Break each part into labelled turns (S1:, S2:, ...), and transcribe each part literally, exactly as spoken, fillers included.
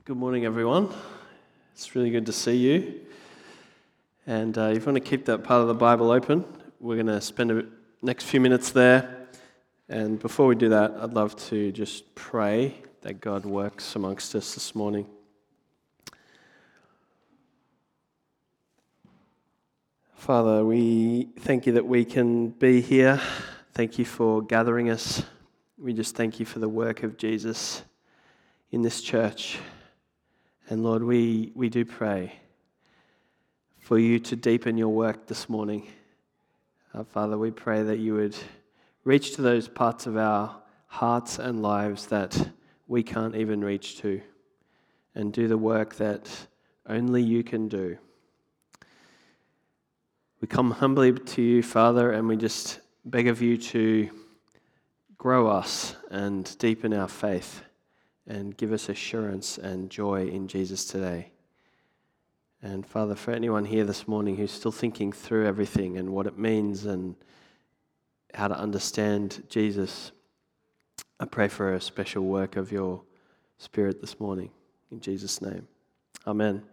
S1: Good morning, everyone. It's really good to see you. And uh, if you want to keep that part of the Bible open, we're going to spend the next few minutes there. And before we do that, I'd love to just pray that God works amongst us this morning. Father, we thank you that we can be here. Thank you for gathering us. We just thank you for the work of Jesus in this church. And Lord, we, we do pray for you to deepen your work this morning. Uh, Father, we pray that you would reach to those parts of our hearts and lives that we can't even reach to, and do the work that only you can do. We come humbly to you, Father, and we just beg of you to grow us and deepen our faith and give us assurance and joy in Jesus today. And Father, for anyone here this morning who's still thinking through everything and what it means and how to understand Jesus, I pray for a special work of your Spirit this morning. In Jesus' name. Amen.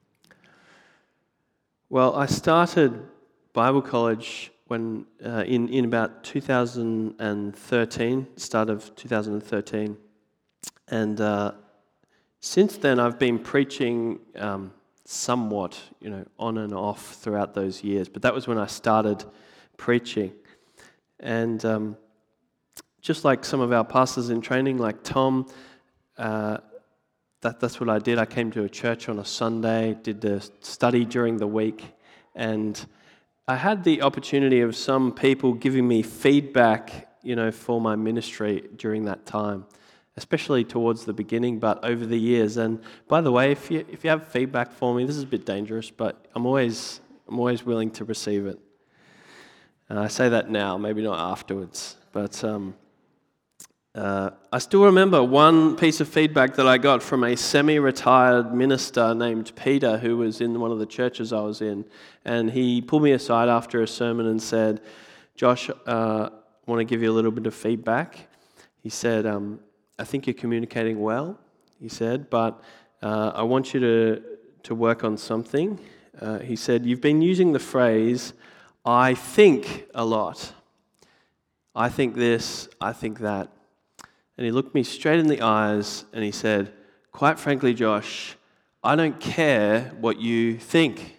S1: Well, I started Bible college when uh, in, in about two thousand thirteen, start of two thousand thirteen. And uh, since then, I've been preaching um, somewhat, you know, on and off throughout those years. But that was when I started preaching. And um, just like some of our pastors in training, like Tom, uh, that, that's what I did. I came to a church on a Sunday, did the study during the week, and I had the opportunity of some people giving me feedback, you know, for my ministry during that time, especially towards the beginning, but over the years. And by the way, if you if you have feedback for me, this is a bit dangerous, but I'm always I'm always willing to receive it. And I say that now, maybe not afterwards, but um, uh, I still remember one piece of feedback that I got from a semi-retired minister named Peter, who was in one of the churches I was in, and he pulled me aside after a sermon and said, "Josh, uh, I want to give you a little bit of feedback." He said, um, I think you're communicating well, he said, but uh, I want you to, to work on something. Uh, he said, you've been using the phrase, I think a lot. I think this, I think that. And he looked me straight in the eyes and he said, quite frankly, Josh, I don't care what you think.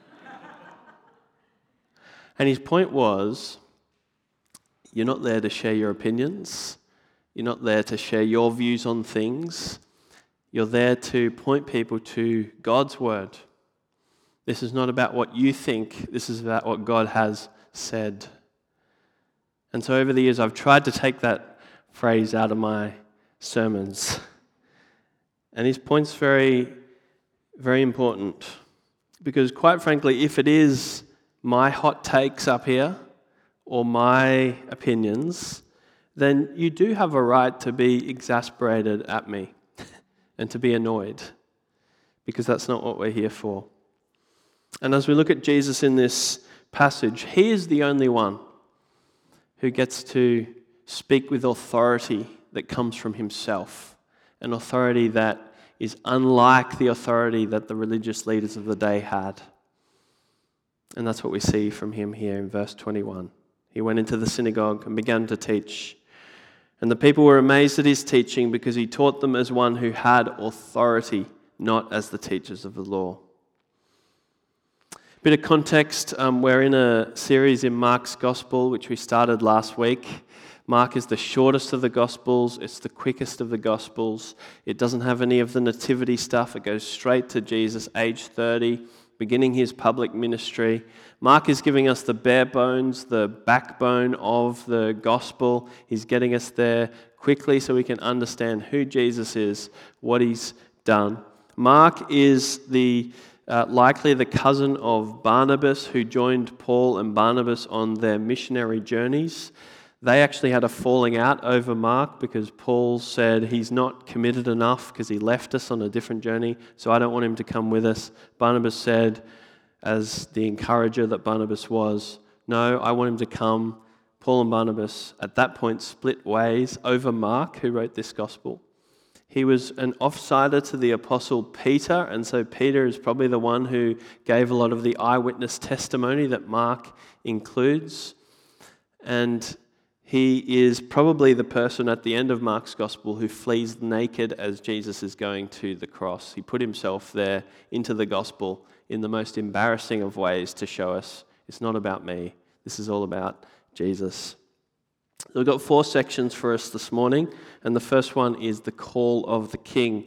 S1: And his point was, you're not there to share your opinions. You're not there to share your views on things. You're there to point people to God's word. This is not about what you think. This is about what God has said. And so over the years, I've tried to take that phrase out of my sermons. And his point's very, very important. Because quite frankly, if it is my hot takes up here or my opinions, then you do have a right to be exasperated at me and to be annoyed, because that's not what we're here for. And as we look at Jesus in this passage, he is the only one who gets to speak with authority that comes from himself, an authority that is unlike the authority that the religious leaders of the day had. And that's what we see from him here in verse twenty-one. He went into the synagogue and began to teach. And the people were amazed at his teaching because he taught them as one who had authority, not as the teachers of the law. Bit of context, um, we're in a series in Mark's Gospel, which we started last week. Mark is the shortest of the Gospels. It's the quickest of the Gospels. It doesn't have any of the nativity stuff. It goes straight to Jesus, age thirty, beginning his public ministry. Mark is giving us the bare bones, the backbone of the gospel. He's getting us there quickly so we can understand who Jesus is, what he's done. Mark is the uh, likely the cousin of Barnabas, who joined Paul and Barnabas on their missionary journeys. They actually had a falling out over Mark because Paul said he's not committed enough because he left us on a different journey, so I don't want him to come with us. Barnabas said, as the encourager that Barnabas was, no, I want him to come. Paul and Barnabas at that point split ways over Mark, who wrote this gospel. He was an offsider to the apostle Peter, and so Peter is probably the one who gave a lot of the eyewitness testimony that Mark includes. And he is probably the person at the end of Mark's gospel who flees naked as Jesus is going to the cross. He put himself there into the gospel in the most embarrassing of ways to show us it's not about me. This is all about Jesus. We've got four sections for us this morning, and the first one is the call of the King.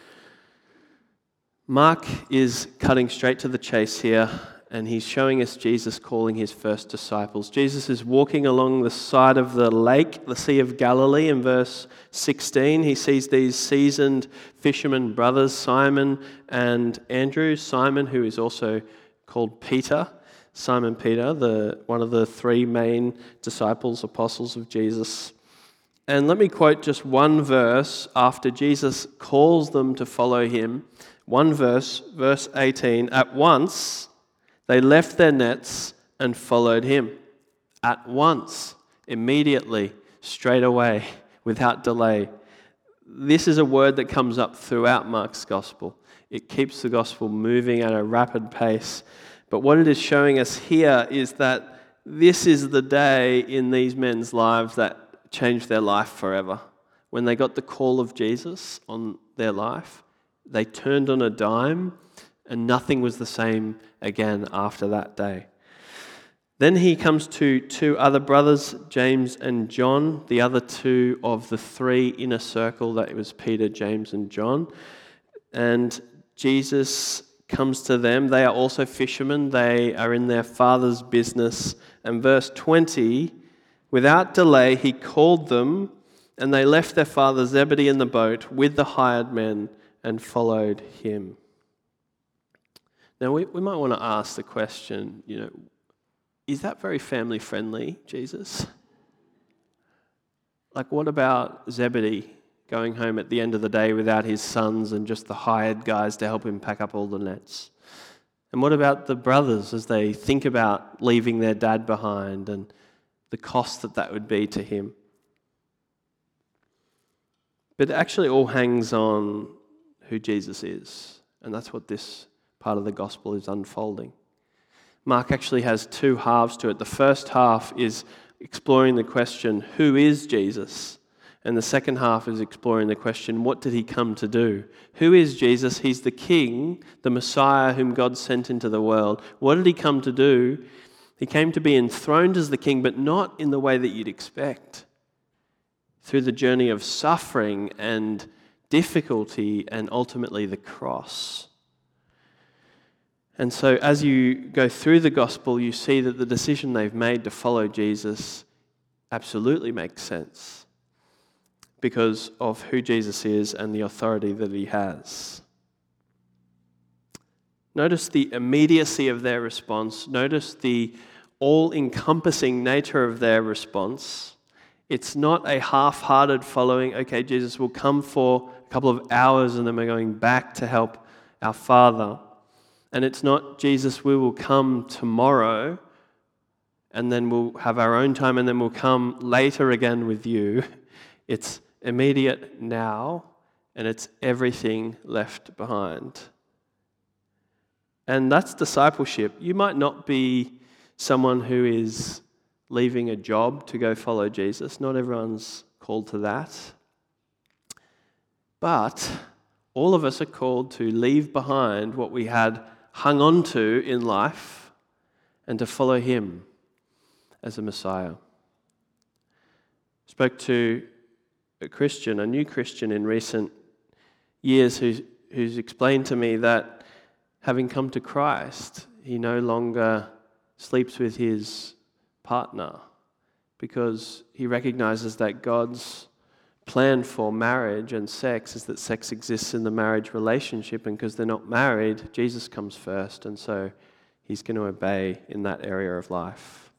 S1: Mark is cutting straight to the chase here, and he's showing us Jesus calling his first disciples. Jesus is walking along the side of the lake, the Sea of Galilee, in verse sixteen. He sees these seasoned fishermen brothers, Simon and Andrew. Simon, who is also called Peter. Simon Peter, the one of the three main disciples, apostles of Jesus. And let me quote just one verse after Jesus calls them to follow him. One verse, verse eighteen. At once they left their nets and followed him. At once, immediately, straight away, without delay. This is a word that comes up throughout Mark's gospel. It keeps the gospel moving at a rapid pace. But what it is showing us here is that this is the day in these men's lives that changed their life forever. When they got the call of Jesus on their life, they turned on a dime and nothing was the same again after that day. Then he comes to two other brothers, James and John, the other two of the three inner circle, that it was Peter, James, and John. And Jesus comes to them. They are also fishermen. They are in their father's business. And verse twenty, without delay, he called them, and they left their father Zebedee in the boat with the hired men and followed him. Now, we, we might want to ask the question, you know, is that very family friendly, Jesus? Like, what about Zebedee going home at the end of the day without his sons and just the hired guys to help him pack up all the nets? And what about the brothers as they think about leaving their dad behind and the cost that that would be to him? But it actually all hangs on who Jesus is, and that's what this part of the gospel is unfolding. Mark actually has two halves to it. The first half is exploring the question, who is Jesus? And the second half is exploring the question, what did he come to do? Who is Jesus? He's the King, the Messiah whom God sent into the world. What did he come to do? He came to be enthroned as the King, but not in the way that you'd expect. Through the journey of suffering and difficulty and ultimately the cross. And so as you go through the gospel, you see that the decision they've made to follow Jesus absolutely makes sense because of who Jesus is and the authority that he has. Notice the immediacy of their response. Notice the all-encompassing nature of their response. It's not a half-hearted following. Okay, Jesus will come for a couple of hours and then we're going back to help our Father. And it's not, Jesus, we will come tomorrow and then we'll have our own time and then we'll come later again with you. It's immediate now, and it's everything left behind. And that's discipleship. You might not be someone who is leaving a job to go follow Jesus. Not everyone's called to that. But all of us are called to leave behind what we had hung on to in life and to follow him as a Messiah. Spoke to a Christian, a new Christian in recent years who's, who's explained to me that having come to Christ, he no longer sleeps with his partner because he recognizes that God's plan for marriage and sex is that sex exists in the marriage relationship, and because they're not married, Jesus comes first, and so he's going to obey in that area of life.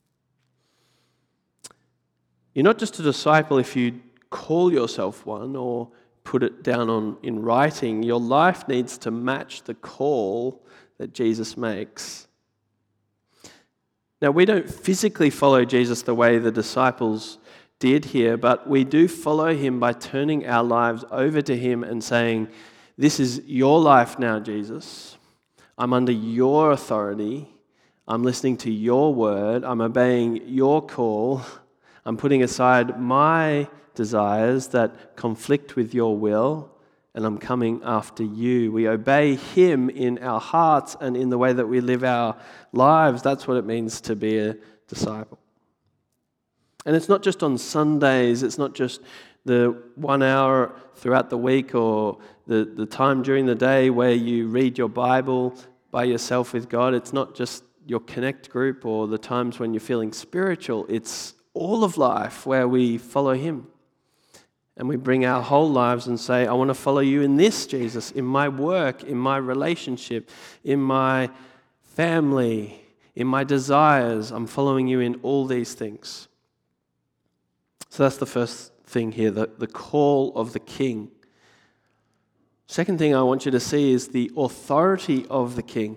S1: You're not just a disciple if you call yourself one or put it down on in writing. Your life needs to match the call that Jesus makes. Now, we don't physically follow Jesus the way the disciples did here, but we do follow him by turning our lives over to him and saying, this is your life now, Jesus. I'm under your authority. I'm listening to your word. I'm obeying your call. I'm putting aside my desires that conflict with your will, and I'm coming after you. We obey him in our hearts and in the way that we live our lives. That's what it means to be a disciple. And it's not just on Sundays. It's not just the one hour throughout the week or the, the time during the day where you read your Bible by yourself with God. It's not just your connect group or the times when you're feeling spiritual. It's all of life where we follow him. And we bring our whole lives and say, I want to follow you in this, Jesus, in my work, in my relationship, in my family, in my desires. I'm following you in all these things. So that's the first thing here, the, the call of the king. Second thing I want you to see is the authority of the king.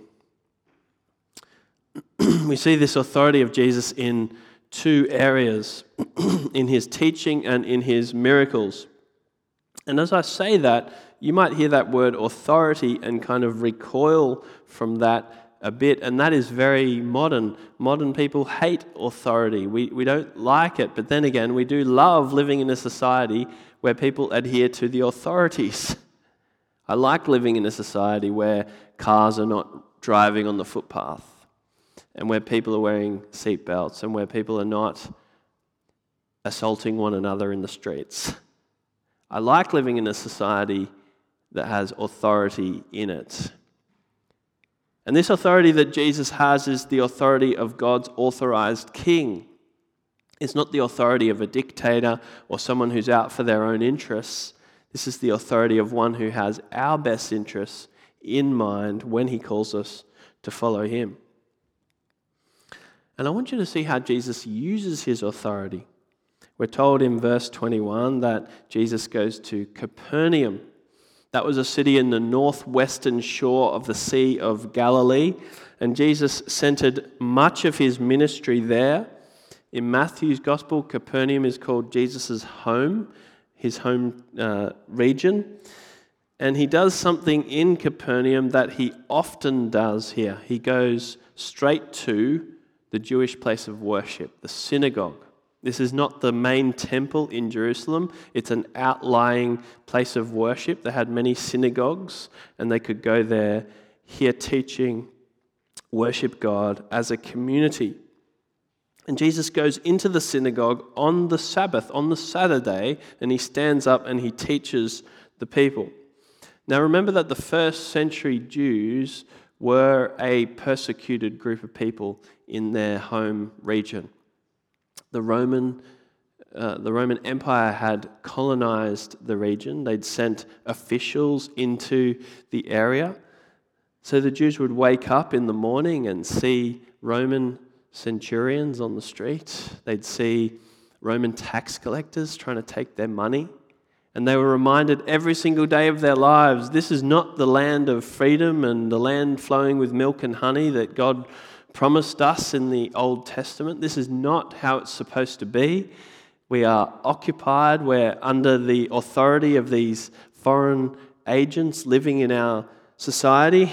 S1: We see this authority of Jesus in two areas, in his teaching and in his miracles. And as I say that, you might hear that word authority and kind of recoil from that a bit, and that is very modern. Modern people hate authority. We, we don't like it, but then again, we do love living in a society where people adhere to the authorities. I like living in a society where cars are not driving on the footpath, and where people are wearing seatbelts, and where people are not assaulting one another in the streets. I like living in a society that has authority in it. And this authority that Jesus has is the authority of God's authorized king. It's not the authority of a dictator or someone who's out for their own interests. This is the authority of one who has our best interests in mind when he calls us to follow him. And I want you to see how Jesus uses his authority. We're told in verse twenty-one that Jesus goes to Capernaum. That was a city in the northwestern shore of the Sea of Galilee, and Jesus centered much of his ministry there. In Matthew's Gospel, Capernaum is called Jesus' home, his home uh, region. And he does something in Capernaum that he often does here. He goes straight to the Jewish place of worship, the synagogue. This is not the main temple in Jerusalem. It's an outlying place of worship. They had many synagogues, and they could go there, hear teaching, worship God as a community. And Jesus goes into the synagogue on the Sabbath, on the Saturday, and he stands up and he teaches the people. Now remember that the first century Jews were a persecuted group of people in their home region. The Roman, uh, the Roman Empire had colonized the region. They'd sent officials into the area. So the Jews would wake up in the morning and see Roman centurions on the street. They'd see Roman tax collectors trying to take their money. And they were reminded every single day of their lives, this is not the land of freedom and the land flowing with milk and honey that God promised us in the Old Testament. This is not how it's supposed to be. We are occupied. We're under the authority of these foreign agents living in our society.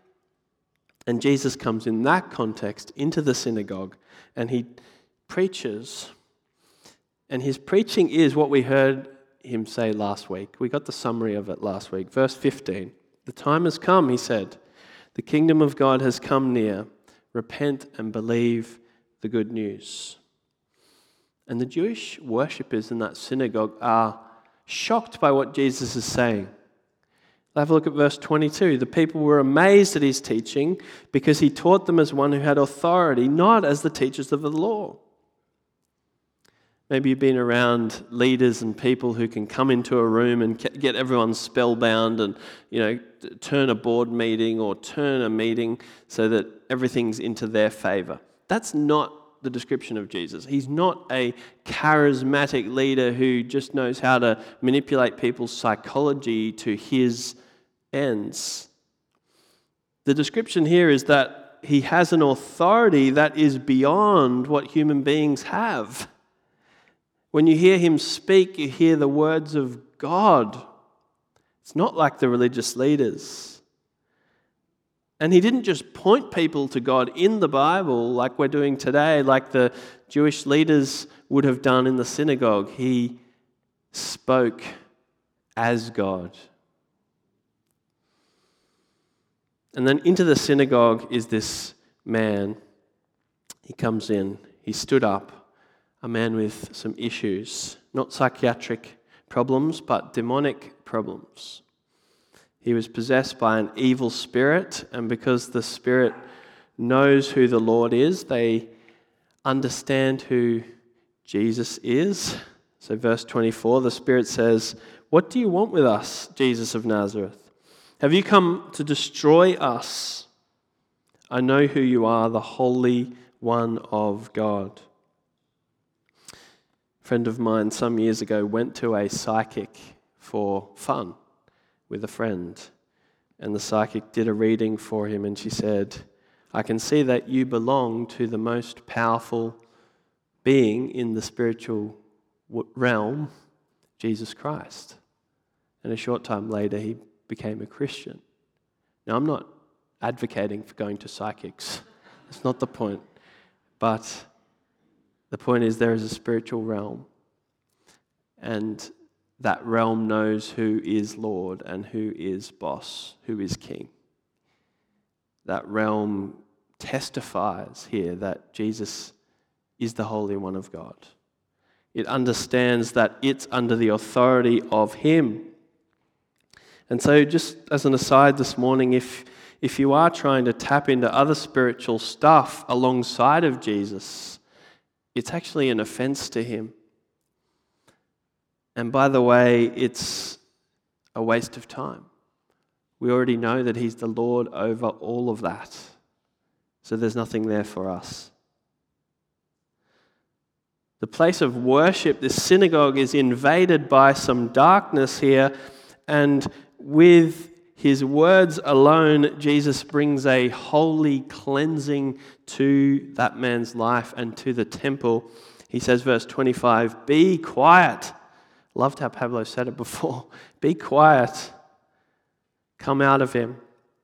S1: And Jesus comes in that context into the synagogue and he preaches. And his preaching is what we heard him say last week. We got the summary of it last week. Verse fifteen. The time has come, he said. The kingdom of God has come near. Repent and believe the good news. And the Jewish worshippers in that synagogue are shocked by what Jesus is saying. Have a look at verse twenty-two. The people were amazed at his teaching because he taught them as one who had authority, not as the teachers of the law. Maybe you've been around leaders and people who can come into a room and get everyone spellbound and, you know, turn a board meeting or turn a meeting so that everything's into their favor. That's not the description of Jesus. He's not a charismatic leader who just knows how to manipulate people's psychology to his ends. The description here is that he has an authority that is beyond what human beings have. When you hear him speak, you hear the words of God. It's not like the religious leaders. And he didn't just point people to God in the Bible like we're doing today, like the Jewish leaders would have done in the synagogue. He spoke as God. And then into the synagogue is this man. He comes in, he stood up, a man with some issues, not psychiatric problems, but demonic problems. He was possessed by an evil spirit, and because the spirit knows who the Lord is, they understand who Jesus is. So verse twenty-four, the spirit says, "What do you want with us, Jesus of Nazareth? Have you come to destroy us? I know who you are, the Holy One of God." A friend of mine some years ago went to a psychic for fun with a friend, and the psychic did a reading for him, and she said, "I can see that you belong to the most powerful being in the spiritual realm, Jesus Christ." And a short time later, he became a Christian. Now, I'm not advocating for going to psychics. That's not the point. But the point is there is a spiritual realm, and that realm knows who is Lord and who is boss, who is king. That realm testifies here that Jesus is the Holy One of God. It understands that it's under the authority of him. And so just as an aside this morning, if, if you are trying to tap into other spiritual stuff alongside of Jesus, it's actually an offense to him. And by the way, it's a waste of time. We already know that he's the Lord over all of that. So there's nothing there for us. The place of worship, this synagogue, is invaded by some darkness here, and with his words alone, Jesus brings a holy cleansing to that man's life and to the temple. He says, verse twenty-five, "Be quiet." Loved how Pablo said it before. Be quiet. Come out of him.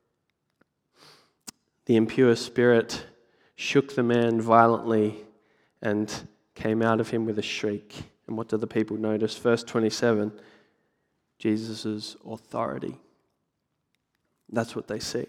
S1: The impure spirit shook the man violently and came out of him with a shriek. And what do the people notice? Verse twenty-seven, Jesus' authority. That's what they see.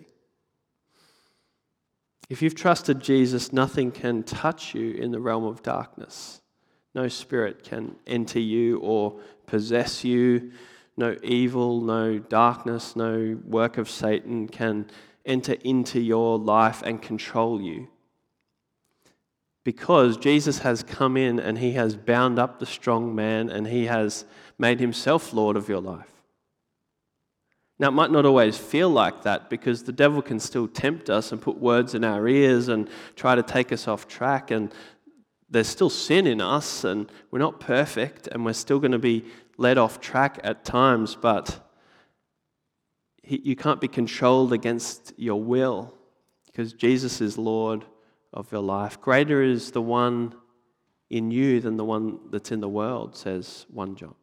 S1: If you've trusted Jesus, nothing can touch you in the realm of darkness. No spirit can enter you or possess you. No evil, no darkness, no work of Satan can enter into your life and control you. Because Jesus has come in and he has bound up the strong man and he has made himself Lord of your life. Now, it might not always feel like that because the devil can still tempt us and put words in our ears and try to take us off track, and there's still sin in us and we're not perfect and we're still going to be led off track at times, but he, you can't be controlled against your will because Jesus is Lord of your life. Greater is the one in you than the one that's in the world, says First John.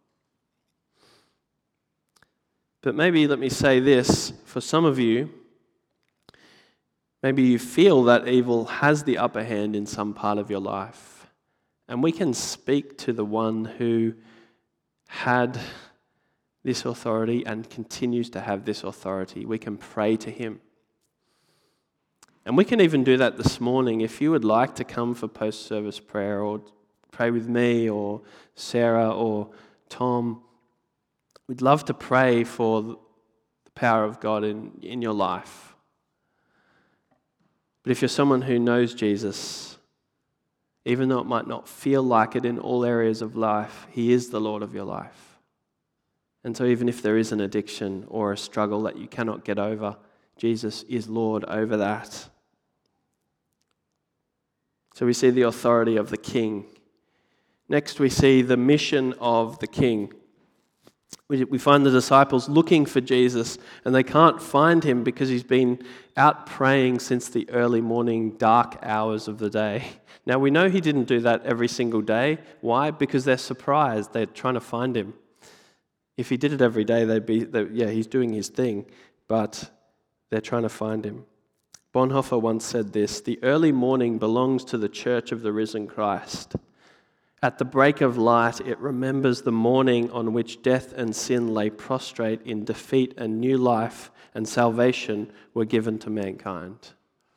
S1: But maybe let me say this, for some of you, maybe you feel that evil has the upper hand in some part of your life. And we can speak to the one who had this authority and continues to have this authority. We can pray to him. And we can even do that this morning. If you would like to come for post-service prayer or pray with me or Sarah or Tom, we'd love to pray for the power of God in, in your life. But if you're someone who knows Jesus, even though it might not feel like it in all areas of life, he is the Lord of your life. And so even if there is an addiction or a struggle that you cannot get over, Jesus is Lord over that. So we see the authority of the king. Next we see the mission of the king. We, we find the disciples looking for Jesus, and they can't find him because he's been out praying since the early morning dark hours of the day. Now, we know he didn't do that every single day. Why? Because they're surprised. They're trying to find him. If he did it every day, they'd be, they, yeah, he's doing his thing, but they're trying to find him. Bonhoeffer once said this: "The early morning belongs to the church of the risen Christ. At the break of light, it remembers the morning on which death and sin lay prostrate in defeat, and new life and salvation were given to mankind."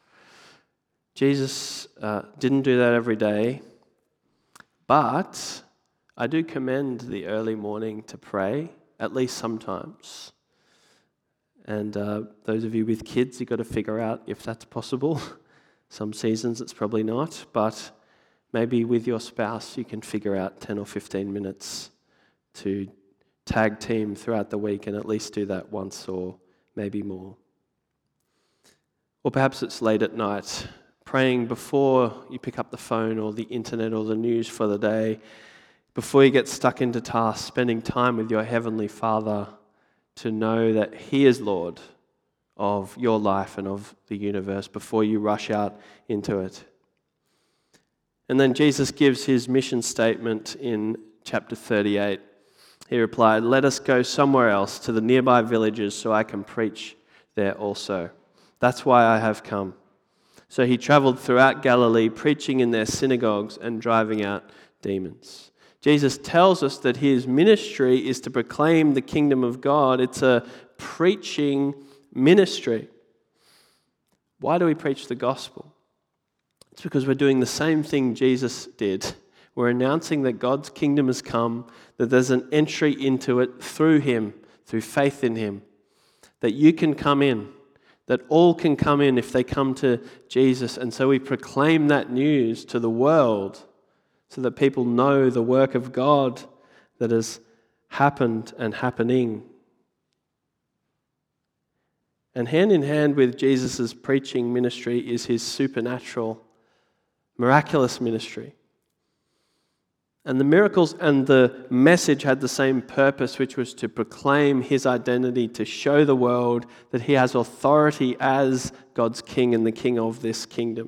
S1: Jesus uh, didn't do that every day, but I do commend the early morning to pray, at least sometimes. And uh, those of you with kids, you've got to figure out if that's possible. Some seasons it's probably not, but maybe with your spouse you can figure out ten or fifteen minutes to tag team throughout the week and at least do that once or maybe more. Or perhaps it's late at night, praying before you pick up the phone or the internet or the news for the day, before you get stuck into tasks, spending time with your Heavenly Father to know that He is Lord of your life and of the universe before you rush out into it. And then Jesus gives his mission statement in chapter thirty-eight. He replied, "Let us go somewhere else to the nearby villages so I can preach there also. That's why I have come." So he traveled throughout Galilee, preaching in their synagogues and driving out demons. Jesus tells us that his ministry is to proclaim the kingdom of God. It's a preaching ministry. Why do we preach the gospel? It's because we're doing the same thing Jesus did. We're announcing that God's kingdom has come, that there's an entry into it through him, through faith in him, that you can come in, that all can come in if they come to Jesus. And so we proclaim that news to the world so that people know the work of God that has happened and happening. And hand in hand with Jesus' preaching ministry is his supernatural, miraculous ministry. And the miracles and the message had the same purpose, which was to proclaim his identity, to show the world that he has authority as God's king and the king of this kingdom.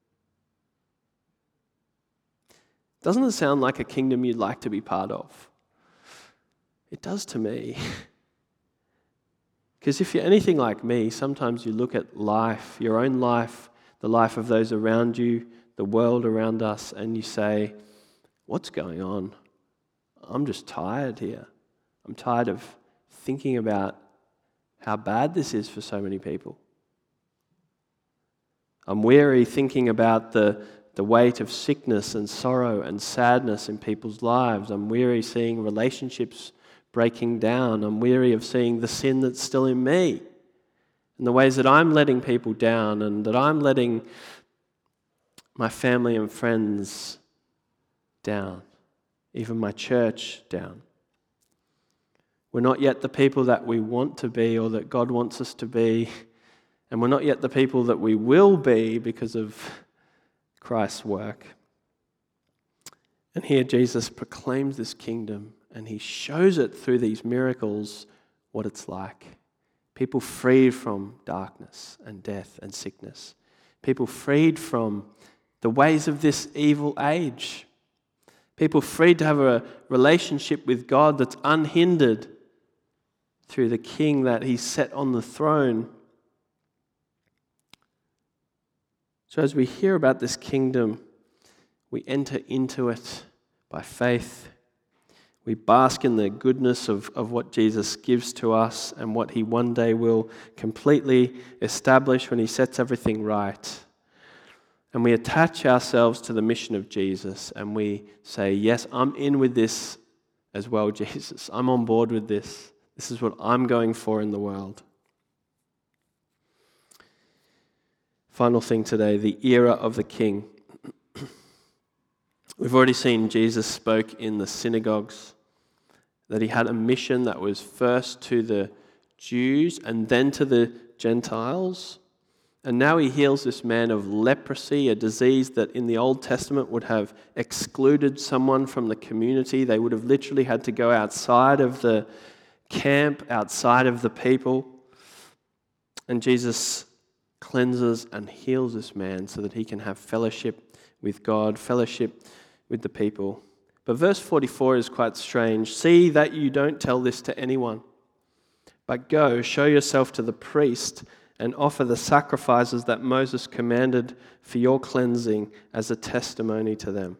S1: Doesn't it sound like a kingdom you'd like to be part of? It does to me. Because if you're anything like me, sometimes you look at life, your own life, the life of those around you, the world around us, and you say, what's going on? I'm just tired here. I'm tired of thinking about how bad this is for so many people. I'm weary thinking about the, the weight of sickness and sorrow and sadness in people's lives. I'm weary seeing relationships breaking down. I'm weary of seeing the sin that's still in me and the ways that I'm letting people down and that I'm letting my family and friends down, even my church down. We're not yet the people that we want to be or that God wants us to be, and we're not yet the people that we will be because of Christ's work. And here Jesus proclaims this kingdom, and he shows it through these miracles what it's like. People freed from darkness and death and sickness. People freed from the ways of this evil age. People freed to have a relationship with God that's unhindered through the King that He's set on the throne. So as we hear about this kingdom, we enter into it by faith. We bask in the goodness of, of what Jesus gives to us and what He one day will completely establish when He sets everything right. And we attach ourselves to the mission of Jesus and we say, yes, I'm in with this as well, Jesus. I'm on board with this. This is what I'm going for in the world. Final thing today, the era of the King. We've already seen Jesus spoke in the synagogues, that He had a mission that was first to the Jews and then to the Gentiles. And now he heals this man of leprosy, a disease that in the Old Testament would have excluded someone from the community. They would have literally had to go outside of the camp, outside of the people. And Jesus cleanses and heals this man so that he can have fellowship with God, fellowship with the people. But verse forty-four is quite strange. See that you don't tell this to anyone, but go, show yourself to the priest and offer the sacrifices that Moses commanded for your cleansing as a testimony to them.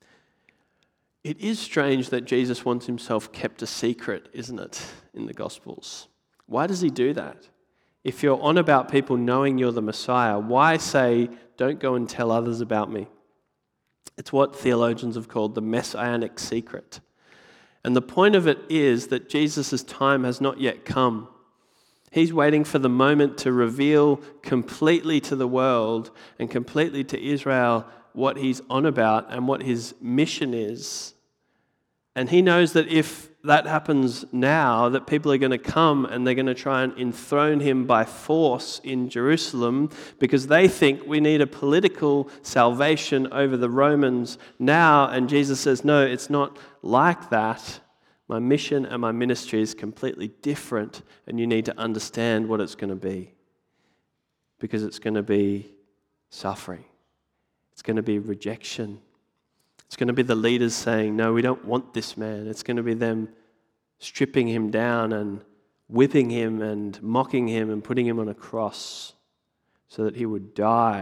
S1: It is strange that Jesus wants himself kept a secret, isn't it, in the Gospels? Why does he do that? If you're on about people knowing you're the Messiah, why say, don't go and tell others about me? It's what theologians have called the messianic secret. And the point of it is that Jesus' time has not yet come. He's waiting for the moment to reveal completely to the world and completely to Israel what he's on about and what his mission is. And he knows that if that happens now, that people are going to come and they're going to try and enthrone him by force in Jerusalem because they think we need a political salvation over the Romans now. And Jesus says, no, it's not like that. My mission and my ministry is completely different, and you need to understand what it's going to be. Because it's going to be suffering. It's going to be rejection. It's going to be the leaders saying, no, we don't want this man. It's going to be them stripping him down and whipping him and mocking him and putting him on a cross so that he would die.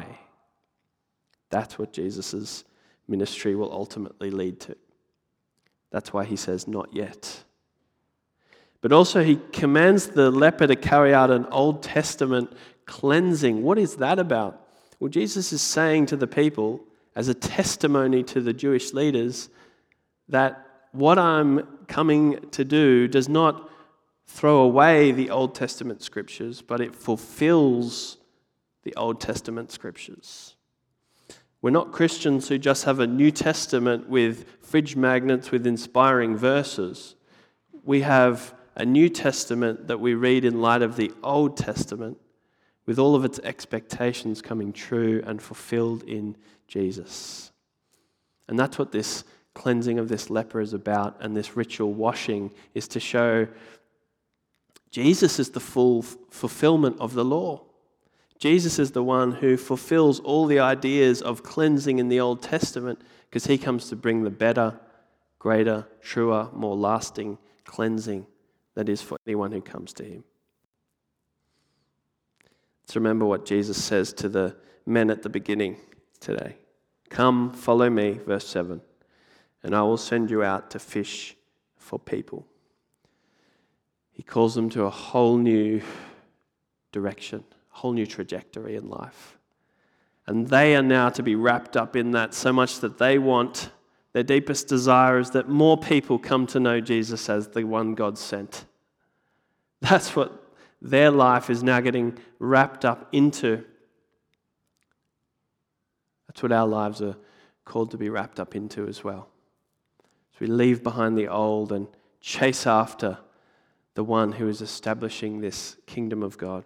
S1: That's what Jesus' ministry will ultimately lead to. That's why he says, not yet. But also he commands the leper to carry out an Old Testament cleansing. What is that about? Well, Jesus is saying to the people, as a testimony to the Jewish leaders, that what I'm coming to do does not throw away the Old Testament scriptures, but it fulfills the Old Testament scriptures. We're not Christians who just have a New Testament with fridge magnets with inspiring verses. We have a New Testament that we read in light of the Old Testament with all of its expectations coming true and fulfilled in Jesus. And that's what this cleansing of this leper is about, and this ritual washing is to show Jesus is the full fulfillment of the law. Jesus is the one who fulfills all the ideas of cleansing in the Old Testament because he comes to bring the better, greater, truer, more lasting cleansing that is for anyone who comes to him. Let's remember what Jesus says to the men at the beginning today. Come, follow me, verse seven, and I will send you out to fish for people. He calls them to a whole new direction, a whole new trajectory in life. And they are now to be wrapped up in that so much that they want, their deepest desire is that more people come to know Jesus as the one God sent. That's what their life is now getting wrapped up into. That's what our lives are called to be wrapped up into as well. So we leave behind the old and chase after the one who is establishing this kingdom of God.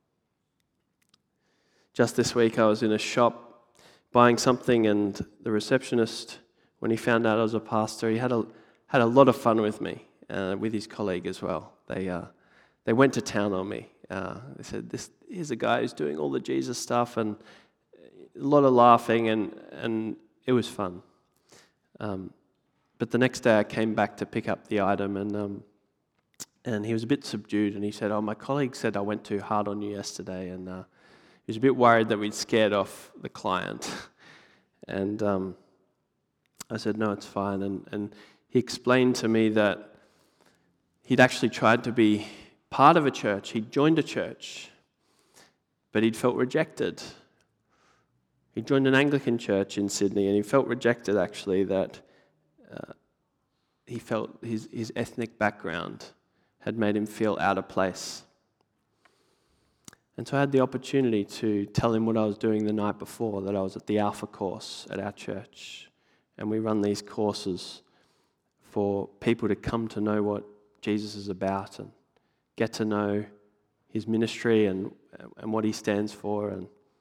S1: Just this week I was in a shop buying something, and the receptionist, when he found out I was a pastor, he had a had a lot of fun with me, uh, with his colleague as well. They uh, they went to town on me. Uh, they said, "This here's a guy who's doing all the Jesus stuff," and a lot of laughing, and and it was fun. Um, but the next day I came back to pick up the item, and um, and he was a bit subdued, and he said, "Oh, my colleague said I went too hard on you yesterday," and uh, he was a bit worried that we'd scared off the client. And um, I said, "No, it's fine." And and he explained to me that he'd actually tried to be part of a church. He'd joined a church, but he'd felt rejected. He joined an Anglican church in Sydney, and he felt rejected, actually, that uh, he felt his, his ethnic background had made him feel out of place. And so I had the opportunity to tell him what I was doing the night before, that I was at the Alpha course at our church. And we run these courses for people to come to know what Jesus is about and get to know his ministry and, and what he stands for. And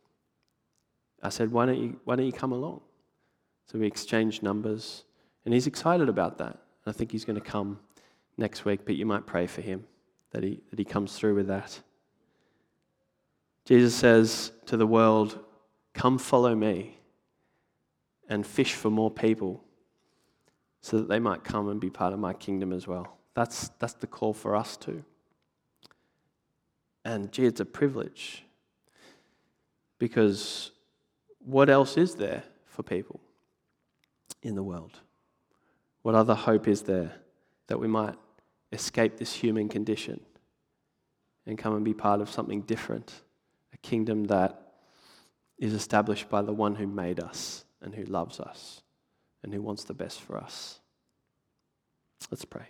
S1: I said, why don't you, why don't you come along? So we exchanged numbers, and he's excited about that. I think he's going to come next week, but you might pray for him that he, that he comes through with that. Jesus says to the world, come follow me and fish for more people so that they might come and be part of my kingdom as well. That's, that's the call for us too. And gee, it's a privilege, because what else is there for people in the world? What other hope is there that we might escape this human condition and come and be part of something different, a kingdom that is established by the one who made us and who loves us and who wants the best for us? Let's pray.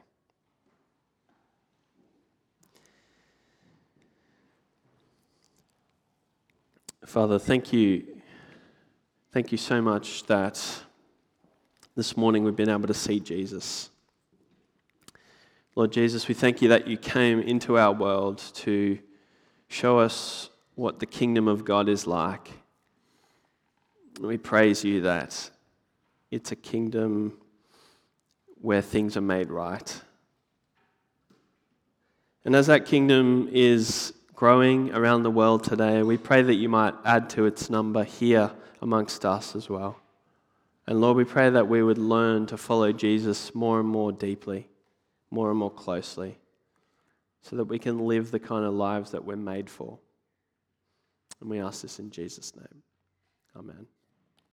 S1: Father, thank you. Thank you so much that this morning we've been able to see Jesus. Lord Jesus, we thank you that you came into our world to show us what the kingdom of God is like. We praise you that it's a kingdom where things are made right. And as that kingdom is growing around the world today, we pray that you might add to its number here amongst us as well. And Lord, we pray that we would learn to follow Jesus more and more deeply, more and more closely, so that we can live the kind of lives that we're made for. And we ask this in Jesus' name. Amen.